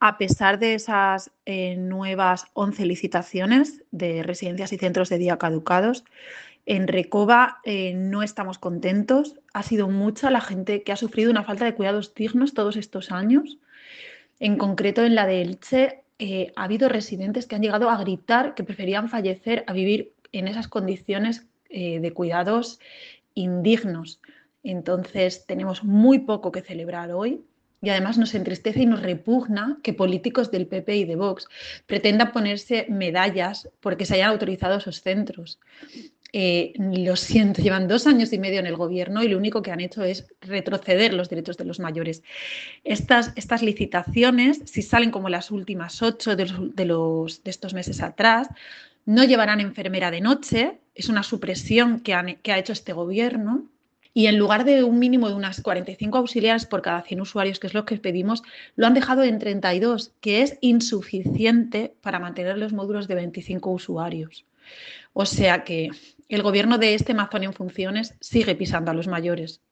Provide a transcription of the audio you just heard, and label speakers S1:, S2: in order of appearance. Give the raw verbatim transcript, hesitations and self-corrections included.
S1: A pesar de esas eh, nuevas once licitaciones de residencias y centros de día caducados, en Recoba eh, no estamos contentos. Ha sido mucha la gente que ha sufrido una falta de cuidados dignos todos estos años. En concreto, en la de Elche, eh, ha habido residentes que han llegado a gritar que preferían fallecer a vivir en esas condiciones eh, de cuidados indignos. Entonces, tenemos muy poco que celebrar hoy. Y además nos entristece y nos repugna que políticos del P P y de Vox pretendan ponerse medallas porque se hayan autorizado esos centros. Eh, lo siento, llevan dos años y medio en el gobierno y lo único que han hecho es retroceder los derechos de los mayores. Estas, estas licitaciones, si salen como las últimas ocho de, los, de, los, de estos meses atrás, no llevarán enfermera de noche, es una supresión que, han, que ha hecho este gobierno. Y en lugar de un mínimo de unas cuarenta y cinco auxiliares por cada cien usuarios, que es lo que pedimos, lo han dejado en treinta y dos, que es insuficiente para mantener los módulos de veinticinco usuarios. O sea que el gobierno de este mazón en funciones sigue pisando a los mayores.